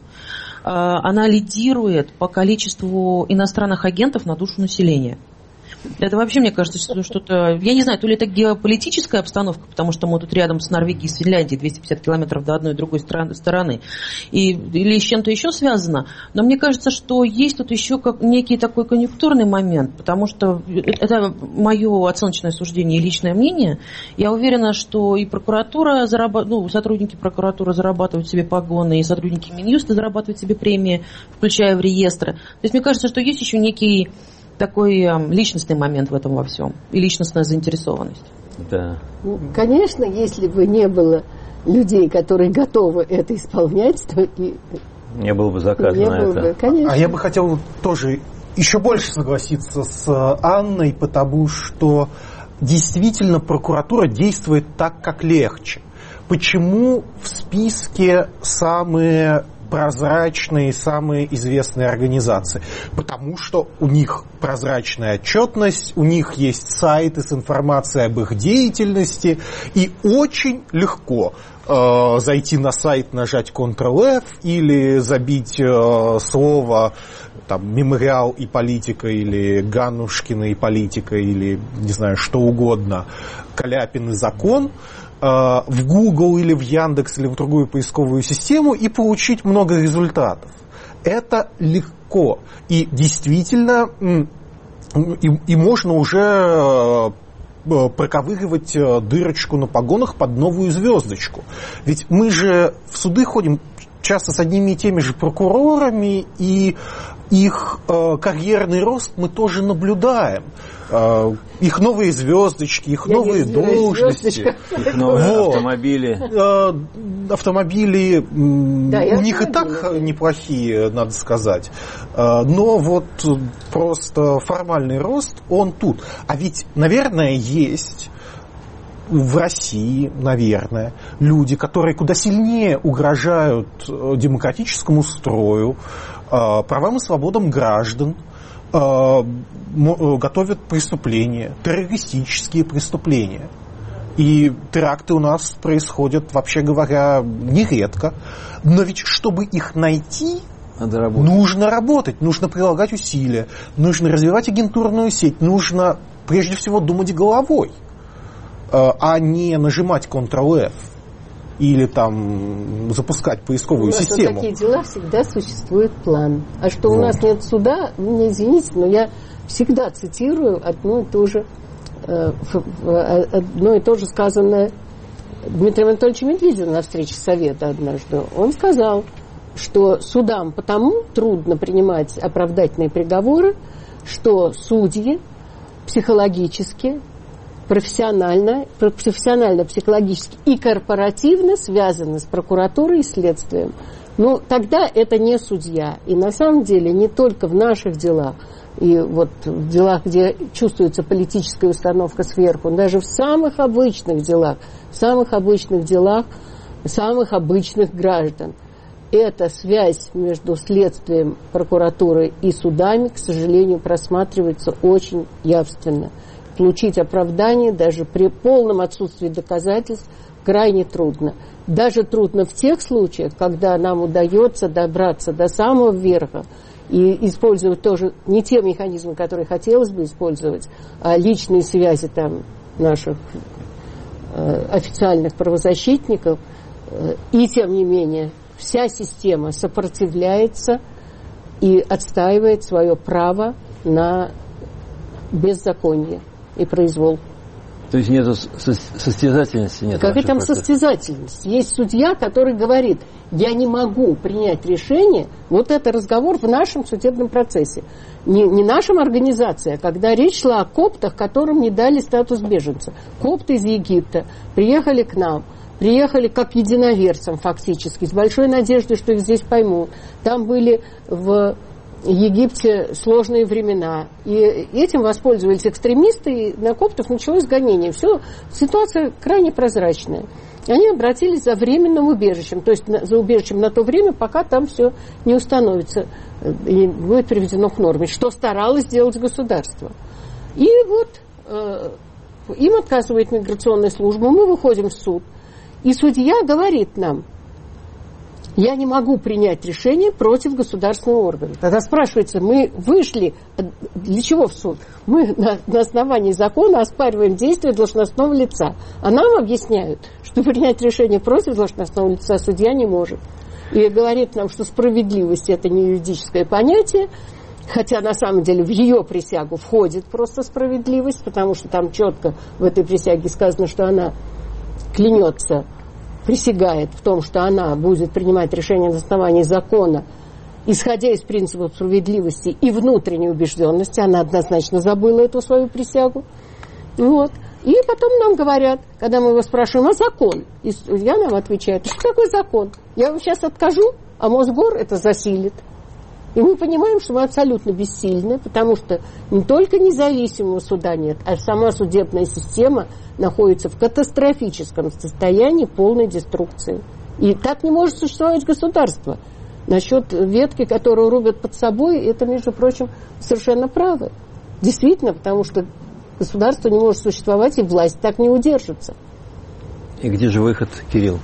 она лидирует по количеству иностранных агентов на душу населения. Это вообще, мне кажется, что-то... Я не знаю, то ли это геополитическая обстановка, потому что мы тут рядом с Норвегией и с Финляндией, двести пятьдесят километров до одной и другой стороны, и, или с чем-то еще связано. Но мне кажется, что есть тут еще как некий такой конъюнктурный момент, потому что это мое оценочное суждение и личное мнение. Я уверена, что и прокуратура, зарабат... ну, сотрудники прокуратуры зарабатывают себе погоны, и сотрудники Минюста зарабатывают себе премии, включая в реестры. То есть мне кажется, что есть еще некий такой э, личностный момент в этом во всем. И личностная заинтересованность. Да. Ну, конечно, если бы не было людей, которые готовы это исполнять, то и... Не было бы заказа не на было это. Бы, конечно. А я бы хотел тоже еще больше согласиться с Анной, потому что действительно прокуратура действует так, как легче. Почему в списке самые прозрачные, самые известные организации? Потому что у них прозрачная отчетность, у них есть сайты с информацией об их деятельности, и очень легко э, зайти на сайт, нажать контрол-эф или забить э, слово там, «мемориал и политика» или «Ганушкина и политика» или, не знаю, что угодно, «Каляпин и закон», в Google или в Яндекс или в другую поисковую систему и получить много результатов. Это легко. И действительно, и, и можно уже проковыривать дырочку на погонах под новую звездочку. Ведь мы же в суды ходим часто с одними и теми же прокурорами, и их э, карьерный рост мы тоже наблюдаем. Э, их новые звездочки, их Я новые должности. Их новые вот. автомобили. Э, автомобили да, у них и так да. неплохие, надо сказать. Э, но вот просто формальный рост, он тут. А ведь, наверное, есть... в России, наверное, люди, которые куда сильнее угрожают демократическому строю, правам и свободам граждан, готовят преступления, террористические преступления. И теракты у нас происходят, вообще говоря, нередко. Но ведь, чтобы их найти, Надо работать. нужно работать, нужно прилагать усилия, нужно развивать агентурную сеть, нужно прежде всего думать головой, а не нажимать контрол-эф или там запускать поисковую у нас систему. На такие дела всегда существует план. А что вот. У нас нет суда, вы меня извините, но я всегда цитирую одно и то же, одно и то же сказанное Дмитрием Анатольевичем Медведевым на встрече Совета однажды. Он сказал, что судам потому трудно принимать оправдательные приговоры, что судьи психологически, профессионально, профессионально, психологически и корпоративно связаны с прокуратурой и следствием. Ну, тогда это не судья. И на самом деле не только в наших делах, и вот в делах, где чувствуется политическая установка сверху, даже в самых обычных делах, в самых обычных делах самых обычных граждан. Эта связь между следствием, прокуратурой и судами, к сожалению, просматривается очень явственно. Получить оправдание даже при полном отсутствии доказательств крайне трудно. Даже трудно в тех случаях, когда нам удается добраться до самого верха и использовать тоже не те механизмы, которые хотелось бы использовать, а личные связи там наших э, официальных правозащитников. Э, и тем не менее вся система сопротивляется и отстаивает свое право на беззаконие и произвол. То есть нет состязательности? Нет. Какая там состязательность? Есть судья, который говорит, я не могу принять решение, вот это разговор в нашем судебном процессе. Не, не нашем организации, а когда речь шла о коптах, которым не дали статус беженца. Копты из Египта приехали к нам, приехали как единоверцам фактически, с большой надеждой, что их здесь поймут. Там были в Египте сложные времена. И этим воспользовались экстремисты, и на коптов началось гонение. Все, ситуация крайне прозрачная. И они обратились за временным убежищем, то есть за убежищем на то время, пока там все не установится и будет приведено к норме, что старалось сделать государство. И вот э, им отказывает миграционная служба, мы выходим в суд, и судья говорит нам, я не могу принять решение против государственного органа. Тогда спрашивается, мы вышли, для чего в суд? Мы на, на основании закона оспариваем действия должностного лица. А нам объясняют, что принять решение против должностного лица судья не может. И говорит нам, что справедливость это не юридическое понятие, хотя на самом деле в ее присягу входит просто справедливость, потому что там четко в этой присяге сказано, что она клянется, присягает в том, что она будет принимать решения на основании закона, исходя из принципов справедливости и внутренней убежденности. Она однозначно забыла эту свою присягу. Вот. И потом нам говорят, когда мы его спрашиваем, а закон? И судья нам отвечает, что такое закон? Я вам сейчас откажу, а Мосгор это засилит. И мы понимаем, что мы абсолютно бессильны, потому что не только независимого суда нет, а сама судебная система находится в катастрофическом состоянии полной деструкции. И так не может существовать государство. Насчет ветки, которую рубят под собой, это, между прочим, совершенно правы. Действительно, потому что государство не может существовать, и власть так не удержится. И где же выход, Кирилл?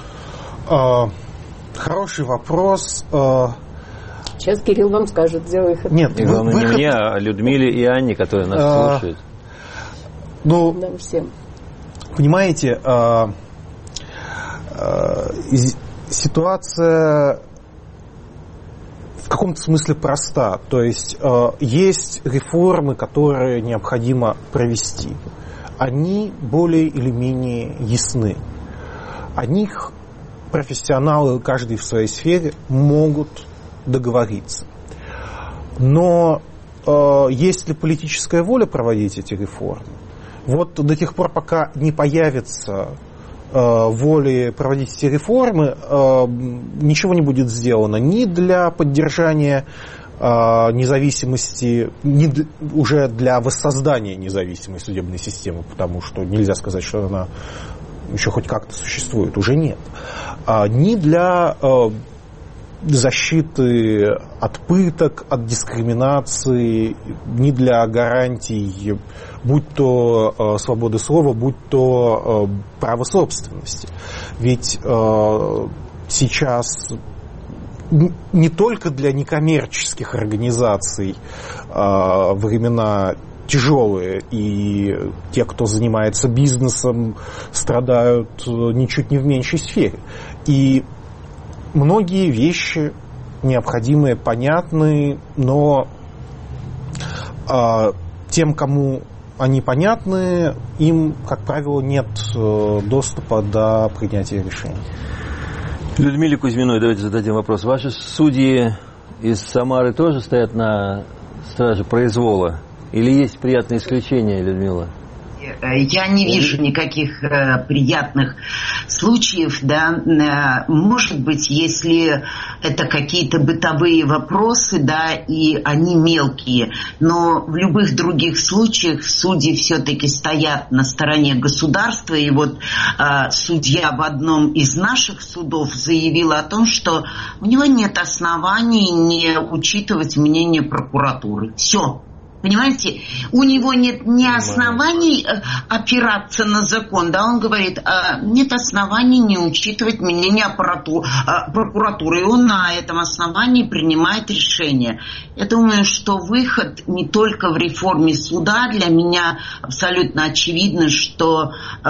А, хороший вопрос. А... Сейчас Кирилл вам скажет, где выход. Нет, и главное, выход... не мне, а Людмиле и Анне, которые нас а... слушают. Ну, нам всем. Понимаете, а, а, ситуация в каком-то смысле проста. То есть а, есть реформы, которые необходимо провести. они более или менее ясны. О них профессионалы, каждый в своей сфере, могут договориться. Но э, есть ли политическая воля проводить эти реформы? Вот до тех пор, пока не появится э, воли проводить эти реформы, э, ничего не будет сделано ни для поддержания э, независимости, ни д- уже для воссоздания независимой судебной системы, потому что нельзя сказать, что она еще хоть как-то существует, уже нет. А, ни для э, защиты от пыток, от дискриминации, ни для гарантий, будь то э, свободы слова, будь то э, право собственности. Ведь э, сейчас не только для некоммерческих организаций э, времена тяжелые, и те, кто занимается бизнесом, страдают ничуть не в меньшей сфере. И многие вещи необходимые, понятны, но э, тем, кому они понятны, им, как правило, нет э, доступа до принятия решений. Людмиле Кузьминой давайте зададим вопрос. Ваши судьи из Самары тоже стоят на страже произвола? Или есть приятные исключения, Людмила? Я не вижу никаких э, приятных случаев, да, э, может быть, если это какие-то бытовые вопросы, да, и они мелкие, но в любых других случаях судьи все-таки стоят на стороне государства, и вот э, судья в одном из наших судов заявил о том, что у него нет оснований не учитывать мнение прокуратуры. Все. Понимаете, у него нет ни оснований опираться на закон, да, он говорит, нет оснований не учитывать мнение прокуратуры, и он на этом основании принимает решение. Я думаю, что выход не только в реформе суда, для меня абсолютно очевидно, что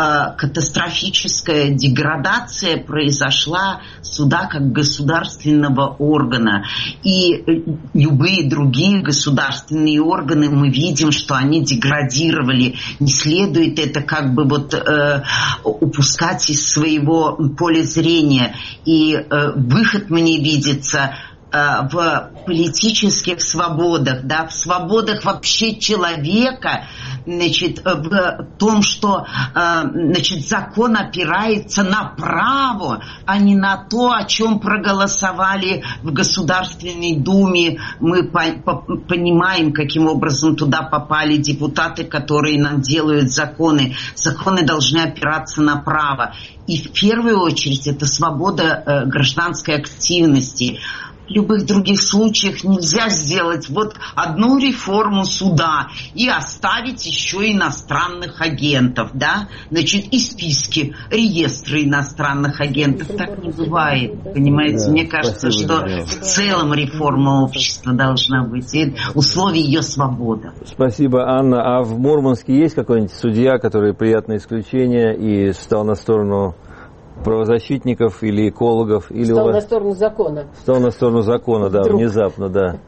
катастрофическая деградация произошла суда как государственного органа, и любые другие государственные органы, мы видим, что они деградировали. Не следует это как бы вот э, упускать из своего поля зрения. И э, выход мне видится э, в политических свободах, да, в свободах вообще человека, значит, в том, что значит, закон опирается на право, а не на то, о чем проголосовали в Государственной Думе. Мы понимаем, каким образом туда попали депутаты, которые нам делают законы. Законы должны опираться на право. И в первую очередь это свобода гражданской активности. В любых других случаях нельзя сделать вот одну реформу суда и оставить еще иностранных агентов, да, значит, и списки, реестры иностранных агентов. Так не бывает, понимаете? Да, мне кажется, что в целом реформа общества должна быть, и условие ее свобода. Спасибо, Анна. А в Мурманске есть какой-нибудь судья, который приятное исключение и стал на сторону правозащитников или экологов? Или Стал вас... на сторону закона. Стал на сторону закона, да, Вдруг. внезапно, да.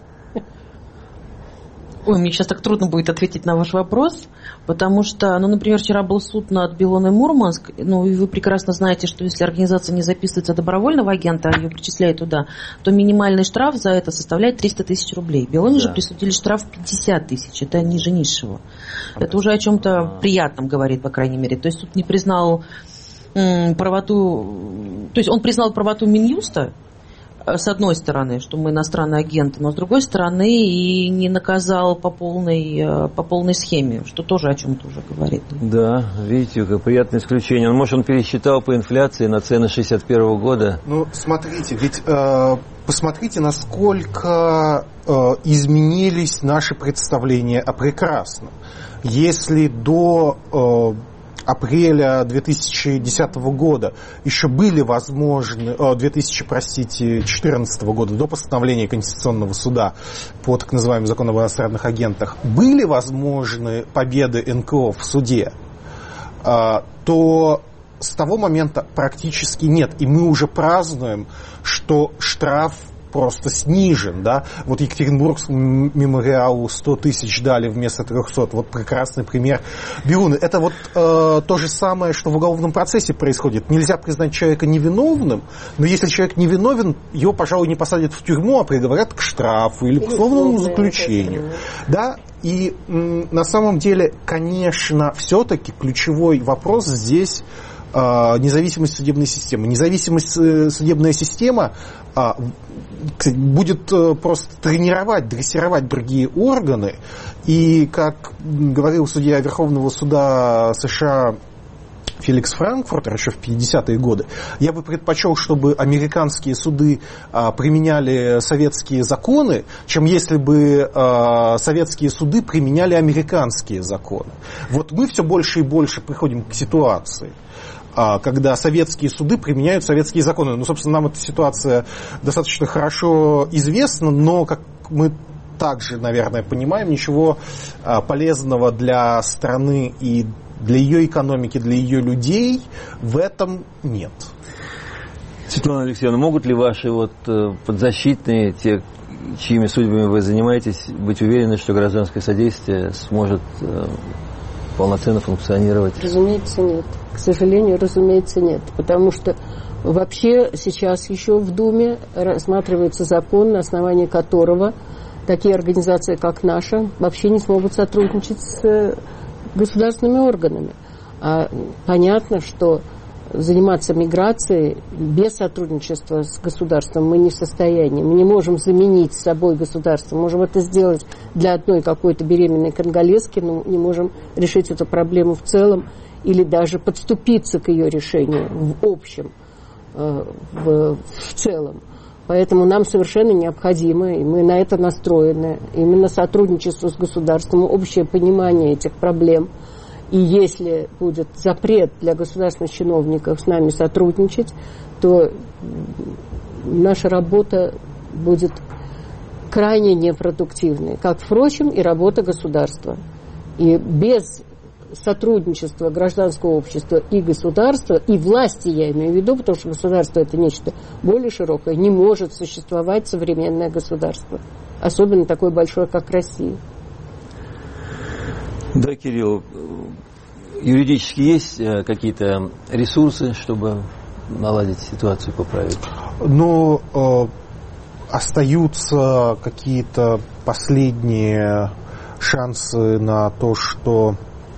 Ой, мне сейчас так трудно будет ответить на ваш вопрос, потому что, ну, например, вчера был суд над Белоной Мурманск, ну, и вы прекрасно знаете, что если организация не записывается добровольного агента, а ее причисляют туда, то минимальный штраф за это составляет триста тысяч рублей. Белоне да. же присудили штраф пятьдесят тысяч, это ниже низшего. Это уже о чем-то приятном говорит, по крайней мере. То есть суд не признал м, правоту, то есть он признал правоту Минюста, с одной стороны, что мы иностранные агенты, но с другой стороны и не наказал по полной, по полной схеме, что тоже о чем-то уже говорит. Да, видите, как приятное исключение. Он, может, он пересчитал по инфляции на цены шестьдесят первого года. Ну, смотрите, ведь э, посмотрите, насколько э, изменились наши представления о прекрасном. Если до э, апреля две тысячи десятого года еще были возможны, две тысячи, простите, четырнадцатого года, до постановления Конституционного суда по так называемому закону об иностранных агентах, были возможны победы эн ка о в суде, то с того момента практически нет. И мы уже празднуем, что штраф просто снижен, да, вот Екатеринбургскому мемориалу сто тысяч дали вместо трехсот, вот прекрасный пример Бируны. Это вот э, то же самое, что в уголовном процессе происходит. Нельзя признать человека невиновным, но если человек невиновен, его, пожалуй, не посадят в тюрьму, а приговорят к штрафу или к условному заключению, да. И м, на самом деле, конечно, все-таки ключевой вопрос здесь э, независимость судебной системы. Независимость э, судебная система э, будет э, просто тренировать, дрессировать другие органы. И, как говорил судья Верховного суда США Феликс Франкфуртер еще в пятидесятые годы, я бы предпочел, чтобы американские суды а, применяли советские законы, чем если бы а, советские суды применяли американские законы. Вот мы все больше и больше приходим к ситуации, а, когда советские суды применяют советские законы. Ну, собственно, нам эта ситуация достаточно хорошо известна, но, как мы также, наверное, понимаем, ничего а, полезного для страны и для ее экономики, для ее людей в этом нет. Светлана Алексеевна, могут ли ваши вот подзащитные, те, чьими судьбами вы занимаетесь, быть уверены, что гражданское содействие сможет полноценно функционировать? Разумеется, нет. К сожалению, разумеется, нет. Потому что вообще сейчас еще в Думе рассматривается закон, на основании которого такие организации, как наша, вообще не смогут сотрудничать с государственными органами. А понятно, что заниматься миграцией без сотрудничества с государством мы не в состоянии. Мы не можем заменить собой государство. Можем это сделать для одной какой-то беременной конголезки, но не можем решить эту проблему в целом или даже подступиться к ее решению в общем, в, в целом. Поэтому нам совершенно необходимо, и мы на это настроены, именно сотрудничество с государством, общее понимание этих проблем. И если будет запрет для государственных чиновников с нами сотрудничать, то наша работа будет крайне непродуктивной, как, впрочем, и работа государства. И без сотрудничество гражданского общества и государства, и власти, я имею в виду, потому что государство — это нечто более широкое, не может существовать современное государство, особенно такое большое, как Россия. Да, Кирилл, юридически есть какие-то ресурсы, чтобы наладить ситуацию, поправить? Ну, э, остаются какие-то последние шансы на то, что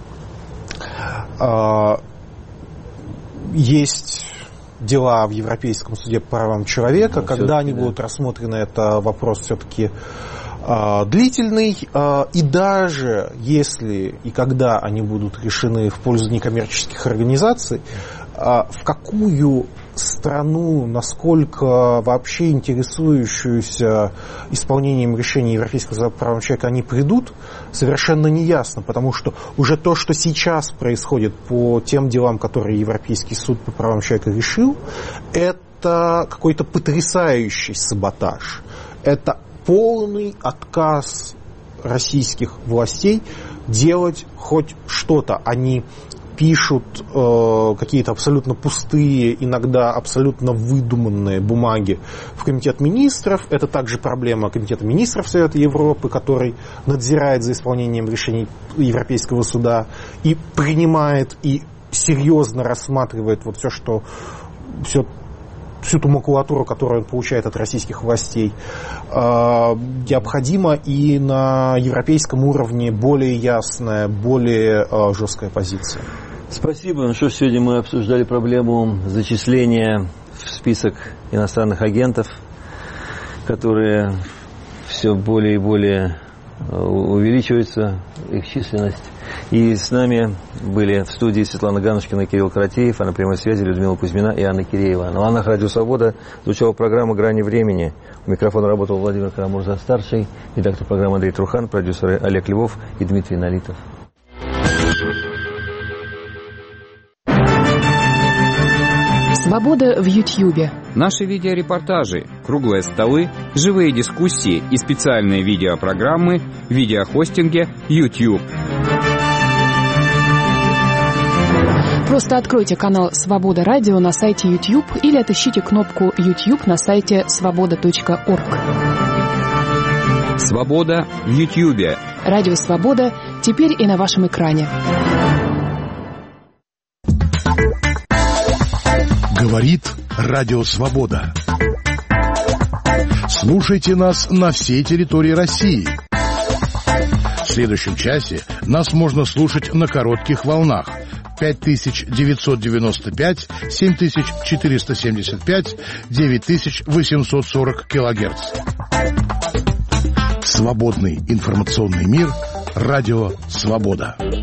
есть дела в Европейском суде по правам человека. Ну, когда они да. будут рассмотрены, это вопрос все-таки э, длительный. Э, и даже если и когда они будут решены в пользу некоммерческих организаций, э, в какую страну, насколько вообще интересующуюся исполнением решений Европейского суда по правам человека они придут, совершенно неясно, потому что уже то, что сейчас происходит по тем делам, которые Европейский суд по правам человека решил, это какой-то потрясающий саботаж. Это полный отказ российских властей делать хоть что-то. Они пишут э, какие-то абсолютно пустые, иногда абсолютно выдуманные бумаги в Комитет министров. Это также проблема Комитета министров Совета Европы, который надзирает за исполнением решений Европейского суда и принимает и серьезно рассматривает вот все, что все, всю ту макулатуру, которую он получает от российских властей. Э, необходимо и на европейском уровне более ясная, более э, жесткая позиция. Спасибо. Ну что ж, сегодня мы обсуждали проблему зачисления в список иностранных агентов, которые все более и более увеличивается, их численность. И с нами были в студии Светлана Ганушкина и Кирилл Каратеев, а на прямой связи Людмила Кузьмина и Анна Киреева. На волнах Радио Свобода звучала программа «Грани времени». У микрофона работал Владимир Карамурза-старший, редактор программы Андрей Трухан, продюсеры Олег Львов и Дмитрий Налитов. Свобода в Ютьюбе. Наши видеорепортажи, круглые столы, живые дискуссии и специальные видеопрограммы в видеохостинге YouTube. Просто откройте канал «Свобода Радио» на сайте YouTube или отыщите кнопку YouTube на сайте свобода точка орг. «Свобода» в Ютьюбе. Радио «Свобода» теперь и на вашем экране. Говорит Радио Свобода. Слушайте нас на всей территории России. В следующем часе нас можно слушать на коротких волнах пять тысяч девятьсот девяносто пять, семь тысяч четыреста семьдесят пять, девять тысяч восемьсот сорок килогерц. Свободный информационный мир. Радио Свобода.